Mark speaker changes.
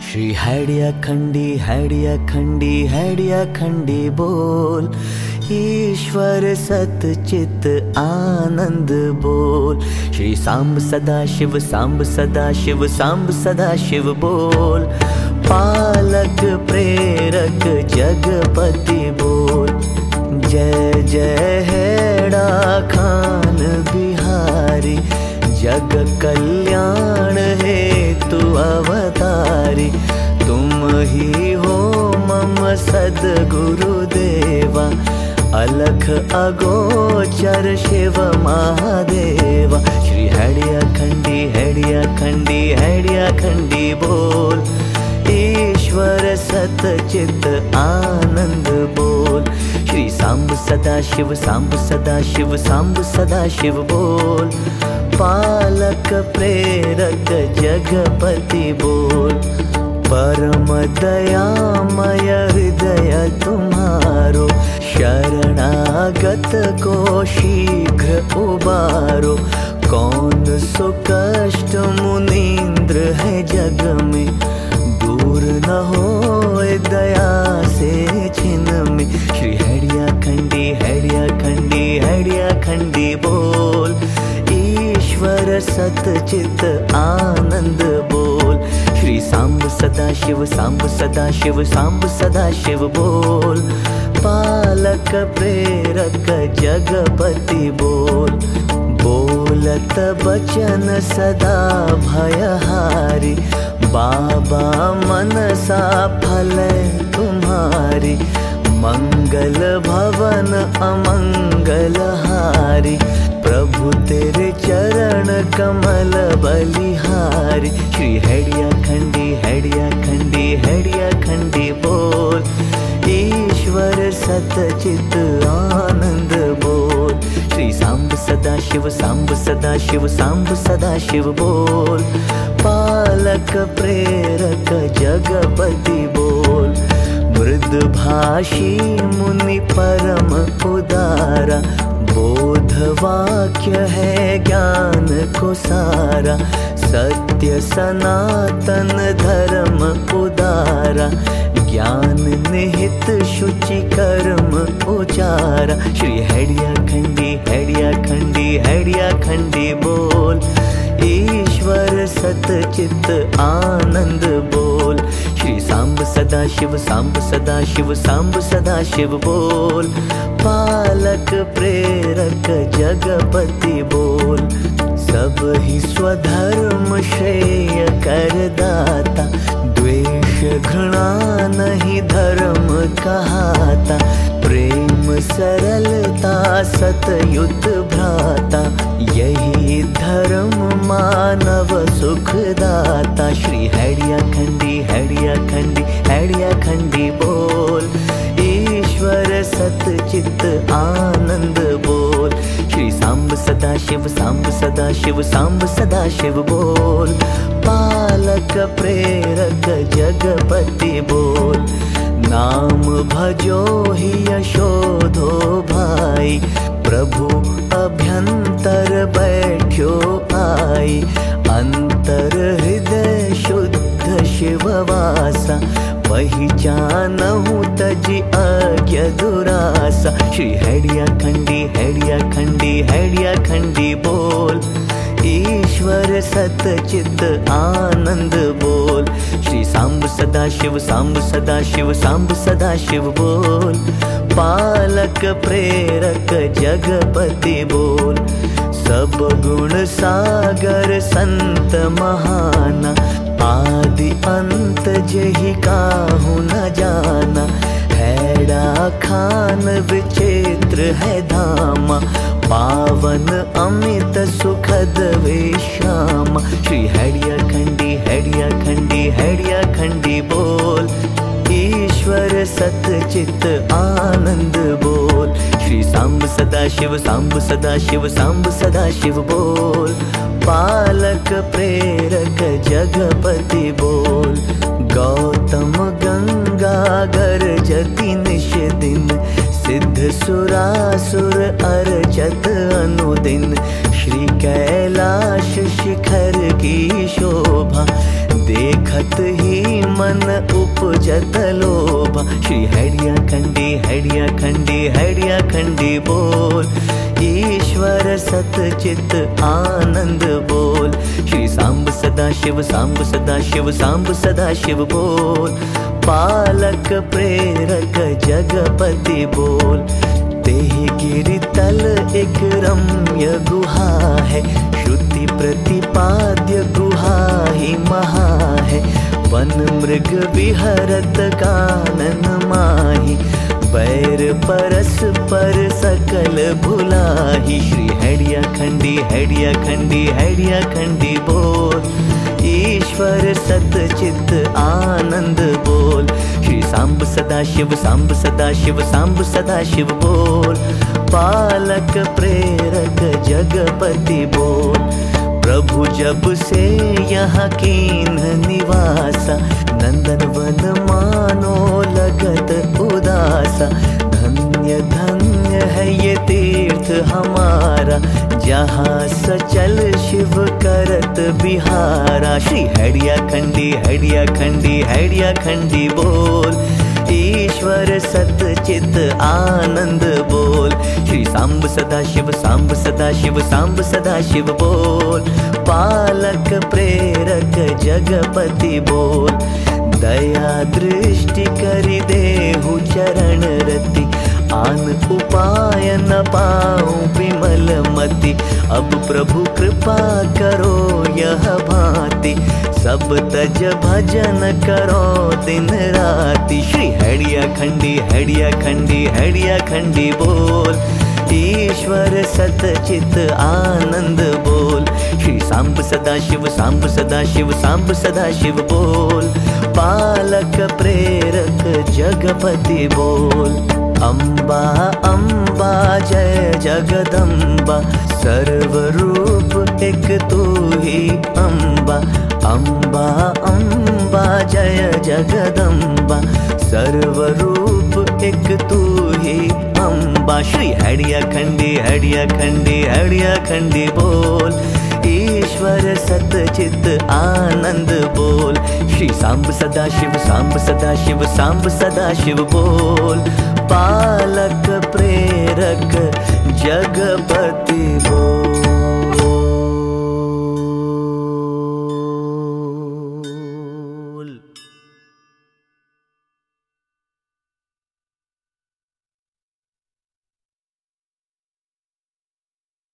Speaker 1: श्री हैडिया खंडी हैडिया खंडी बोल, ईश्वर सतचित आनंद बोल। श्री सांब सदा शिव सांब सदा शिव सांब सदा शिव बोल, पालक प्रेरक जगपति बोल। जय जय हैड़ा खान बिहारी, जग कल्याण हेतु अवतारी। तुम ही हो मम सद्गुरु देवा, अलख अगोचर शिव महादेवा। श्री हैडिया खंडी बोल, ईश्वर सतचित आनंद बोल। श्री सांब सदा शिव सांब सदा शिव सांब सदा शिव बोल, पालक प्रेरक जगपति बोल। परम दयामय हृदय तुम्हारो, शरणागत को शीघ्र उबारो। कौन सो कष्ट मुनीन्द्र है जग में, दूर न हो दया से छिन में। श्री हैडिया खंडी बोल, ईश्वर सतचित आनंद बोल। श्री सांब सदा शिव सांब सदा शिव सांब सदा शिव बोल, पालक प्रेरक जगपति बोल। बोलत बचन सदा भयहारी, बाबा मनसा फल तुम्हारी। मंगल भवन अमंगल हारी, प्रभु तेरे चरण कमल बलिहारी। श्री हैडिया खंडी बोल, ईश्वर सतचित आनंद बोल। श्री सांब सदा शिव सांब सदा शिव सांब सदा शिव बोल, पालक प्रेरक जगपति बोल। मृद भाषी मुनि परम उदारा, बोध वाक्य है ज्ञान को सारा। सत्य सनातन धर्म उदारा, ज्ञान निहित शुचि कर्म उचारा। श्री हैडिया खंडी बोल, ईश्वर सतचित आनंद बोल। श्री सांब सदा शिव सांब सदा शिव सांब सदा शिव बोल, पालक प्रेरक जगपति बोल। सब ही स्वधर्म श्रेय करदाता, द्वेष घृणा नहीं धर्म कहाता। प्रेम सरलता सतयुत भ्राता, यही धर्म मानव सुखदाता। श्री हैडिया खंडी बोल, ईश्वर सतचित आनंद बोल। श्री सांब सदा शिव सांब सदा शिव सांब सदा शिव बोल, पालक प्रेरक जगपति बोल। नाम भजो ही यशोधो भाई, प्रभु अभ्यंतर बैठ्यो आई। अंतर हृदय शुद्ध शिव वासा, पहिचानहु तजि आज्ञा दुरासा। श्री हैडिया खंडी बोल, ईश्वर सतचित आनंद बोल। श्री सांब सदा शिव सांब सदा शिव सांब सदा शिव बोल, पालक प्रेरक जगपति बोल। सब गुण सागर संत महाना, आदि अंत जेहि काहू न जाना। हैड़ा खान विचित्र है धामा, पावन अमित सुखद विश्राम। श्री हैडिया खंडी बोल, ईश्वर सतचित आनंद बोल। श्री सांब सदा शिव सांब सदा शिव सांब सदा शिव बोल, पालक प्रेरक जगपति बोल। गौतम गंगा गर्जति निश दिन, सिद्ध सुरासुर अर्चत अनुदिन, श्री कैलाश शिखर की शोभा, देखत ही मन उपजत लोभा। श्री हैडिया खंडी हैडिया खंडी हैडिया खंडी बोल, ईश्वर सतचित आनंद बोल। श्री सांब सदा शिव सांब सदा शिव सांब सदा शिव बोल, पालक प्रेरक जगपति बोल। तेहि गिरि तल एक रम्य गुहा है, श्रुति प्रतिपाद्य गुहा ही महा है। वन मृग विहरत कानन माही, बैर परस पर सकल भुलाही। श्री हैडिया खंडी हैडिया खंडी हैडिया खंडी बोल, ईश्वर सतचित आनंद बोल। श्री सांब सदा शिव सांब सदा शिव सांब सदा शिव बोल, पालक प्रेरक जगपति बोल। प्रभु जब से यहाँ कीन्ह निवासा, नंदन वन मानो लगत उदासा। धन्य धन्य है ये तीर्थ हमारा, जहाँ सचल शिव करत बिहारा। श्री हैडिया खंडी हैडिया खंडी हैडिया खंडी बोल, ईश्वर सतचित आनंद बोल। श्री सांब सदा शिव सांब सदा शिव सांब सदा शिव बोल, पालक प्रेरक जगपति बोल। दया दृष्टि करि देहु चरण रति, आन उपाय न पाऊं विमल मति। अब प्रभु कृपा करो यह भांति, सब तज भजन करो दिन राति। श्री हैडिया खंडी हैडिया खंडी हैडिया खंडी बोल, ईश्वर सतचित आनंद बोल। श्री सांब सदा शिव सांब सदा शिव सांब सदा शिव बोल, पालक प्रेरक जगपति बोल। अम्बा अम्बा जय जगदम्बा, सर्वरूप एक तू ही अम्बा। अम्बा अम्बा जय जगदम्बा, सर्वरूप एक तू ही अम्बा। श्री हैडिया खंडी हैडिया खंडी हैडिया खंडी बोल, ईश्वर सतचित आनंद बोल। श्री सांब सदा शिव सांब सदा शिव सांब सदा शिव बोल, पालक प्रेरक जगपति